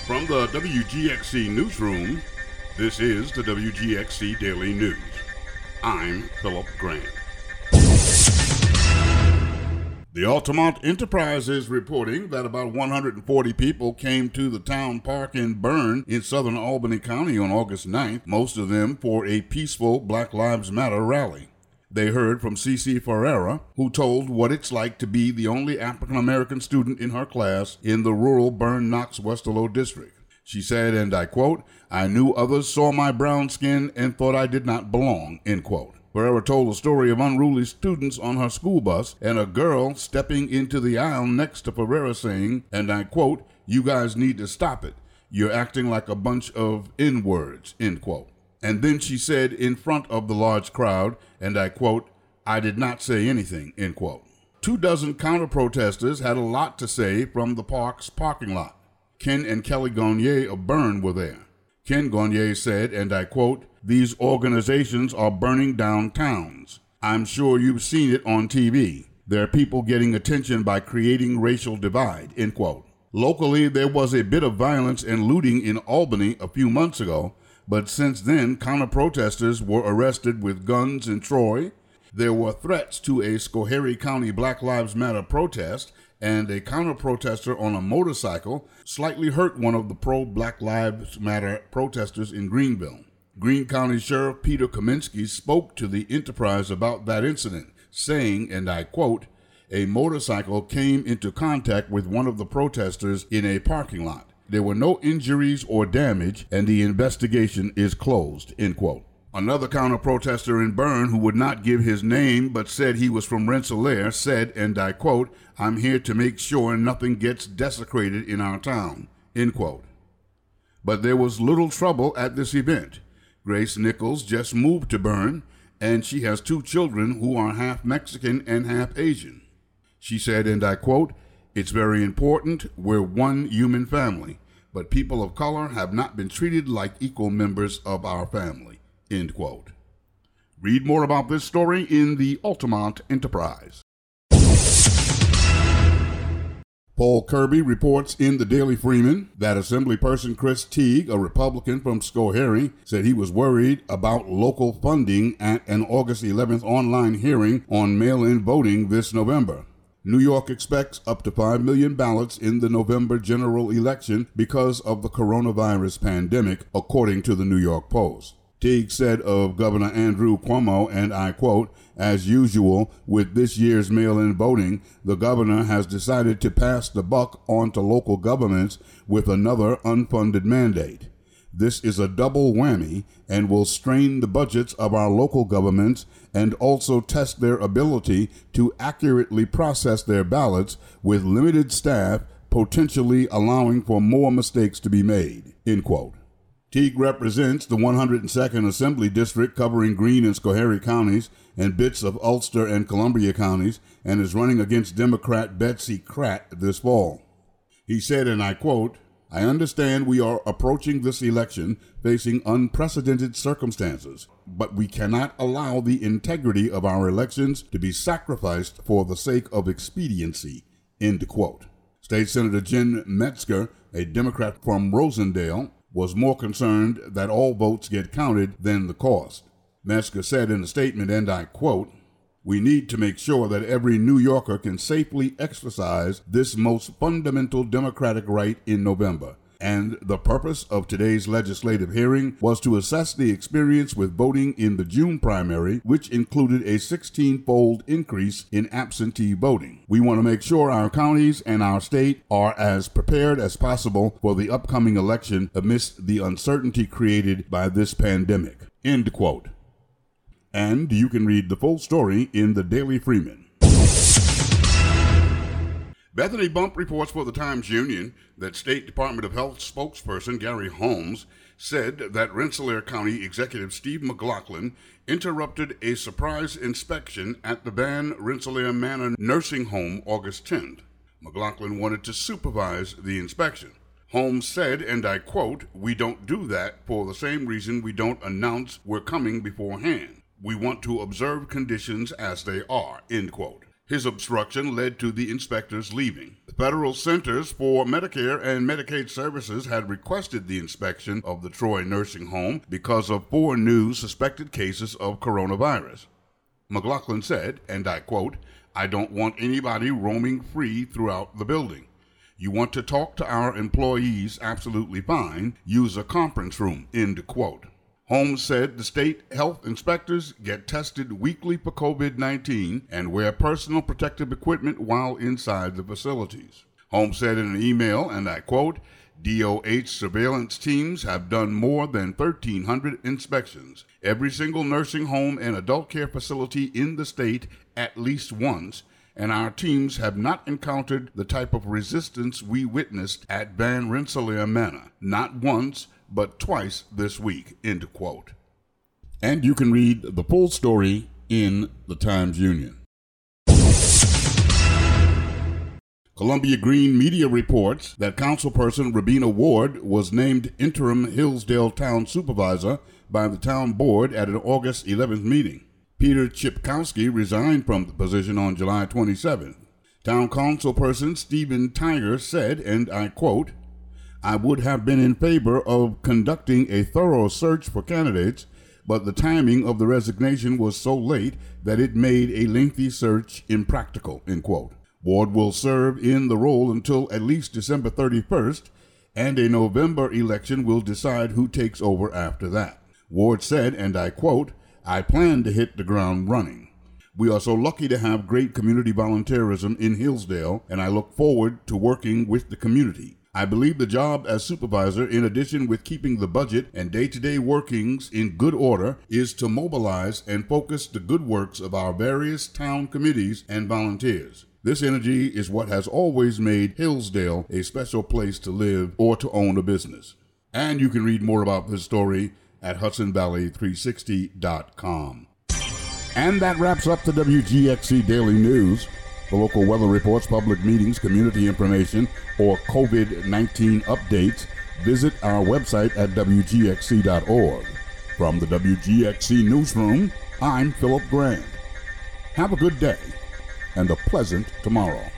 From the WGXC Newsroom, this is the WGXC Daily News. I'm Philip Grant. The Altamont Enterprise is reporting that about 140 people came to the town park in Berne in southern Albany County on August 9th, most of them for a peaceful Black Lives Matter rally. They heard from Cece Ferreira, who told what it's like to be the only African-American student in her class in the rural Berne-Knox-Westerlo district. She said, and I quote, "I knew others saw my brown skin and thought I did not belong," end quote. Ferreira told the story of unruly students on her school bus and a girl stepping into the aisle next to Ferreira saying, and I quote, "You guys need to stop it. You're acting like a bunch of N-words," end quote. And then she said in front of the large crowd, and I quote, "I did not say anything," end quote. 24 counter-protesters had a lot to say from the park's parking lot. Ken and Kelly Gagnier of Berne were there. Ken Gagnier said, and I quote, "These organizations are burning down towns. I'm sure you've seen it on TV. There are people getting attention by creating racial divide," end quote. Locally, there was a bit of violence and looting in Albany a few months ago, but since then, counter-protesters were arrested with guns in Troy. There were threats to a Schoharie County Black Lives Matter protest, and a counter-protester on a motorcycle slightly hurt one of the pro-Black Lives Matter protesters in Greenville. Greene County Sheriff Peter Kaminsky spoke to the Enterprise about that incident, saying, and I quote, "A motorcycle came into contact with one of the protesters in a parking lot. There were no injuries or damage, and the investigation is closed," end quote. Another counter-protester in Berne who would not give his name but said he was from Rensselaer said, and I quote, "I'm here to make sure nothing gets desecrated in our town," end quote. But there was little trouble at this event. Grace Nichols just moved to Berne, and she has 2 children who are half Mexican and half Asian. She said, and I quote, "It's very important. We're one human family, but people of color have not been treated like equal members of our family," end quote. Read more about this story in the Altamont Enterprise. Paul Kirby reports in the Daily Freeman that Assemblyperson Chris Teague, a Republican from Schoharie, said he was worried about local funding at an August 11th online hearing on mail-in voting this November. New York expects up to 5 million ballots in the November general election because of the coronavirus pandemic, according to the New York Post. Teague said of Governor Andrew Cuomo, and I quote, "As usual with this year's mail-in voting, the governor has decided to pass the buck on to local governments with another unfunded mandate. This is a double whammy and will strain the budgets of our local governments and also test their ability to accurately process their ballots with limited staff, potentially allowing for more mistakes to be made," end quote. Teague represents the 102nd Assembly District covering Greene and Schoharie counties and bits of Ulster and Columbia counties and is running against Democrat Betsy Kratt this fall. He said, and I quote, "I understand we are approaching this election facing unprecedented circumstances, but we cannot allow the integrity of our elections to be sacrificed for the sake of expediency," end quote. State Senator Jen Metzger, a Democrat from Rosendale, was more concerned that all votes get counted than the cost. Metzger said in a statement, and I quote, "We need to make sure that every New Yorker can safely exercise this most fundamental democratic right in November. And the purpose of today's legislative hearing was to assess the experience with voting in the June primary, which included a 16-fold increase in absentee voting. We want to make sure our counties and our state are as prepared as possible for the upcoming election amidst the uncertainty created by this pandemic," end quote. And you can read the full story in the Daily Freeman. Bethany Bump reports for the Times-Union that State Department of Health spokesperson Gary Holmes said that Rensselaer County Executive Steve McLaughlin interrupted a surprise inspection at the Van Rensselaer Manor nursing home August 10th. McLaughlin wanted to supervise the inspection. Holmes said, and I quote, "We don't do that for the same reason we don't announce we're coming beforehand. We want to observe conditions as they are," end quote. His obstruction led to the inspectors leaving. The Federal Centers for Medicare and Medicaid Services had requested the inspection of the Troy nursing home because of 4 new suspected cases of coronavirus. McLaughlin said, and I quote, "I don't want anybody roaming free throughout the building. You want to talk to our employees, absolutely fine. Use a conference room," end quote. Holmes said the state health inspectors get tested weekly for COVID-19 and wear personal protective equipment while inside the facilities. Holmes said in an email, and I quote, "DOH surveillance teams have done more than 1,300 inspections. Every single nursing home and adult care facility in the state at least once, and our teams have not encountered the type of resistance we witnessed at Van Rensselaer Manor. Not once, but twice this week," end quote. And you can read the full story in the Times-Union. Columbia Green Media reports that Councilperson Rabina Ward was named interim Hillsdale Town Supervisor by the Town Board at an August 11th meeting. Peter Chipkowski resigned from the position on July 27th. Town Councilperson Stephen Tiger said, and I quote, "I would have been in favor of conducting a thorough search for candidates, but the timing of the resignation was so late that it made a lengthy search impractical," end quote. Ward will serve in the role until at least December 31st, and a November election will decide who takes over after that. Ward said, and I quote, "I plan to hit the ground running. We are so lucky to have great community volunteerism in Hillsdale, and I look forward to working with the community. I believe the job as supervisor, in addition with keeping the budget and day-to-day workings in good order, is to mobilize and focus the good works of our various town committees and volunteers. This energy is what has always made Hillsdale a special place to live or to own a business." And you can read more about this story at HudsonValley360.com. And that wraps up the WGXC Daily News. For local weather reports, public meetings, community information, or COVID-19 updates, visit our website at WGXC.org. From the WGXC Newsroom, I'm Philip Grant. Have a good day and a pleasant tomorrow.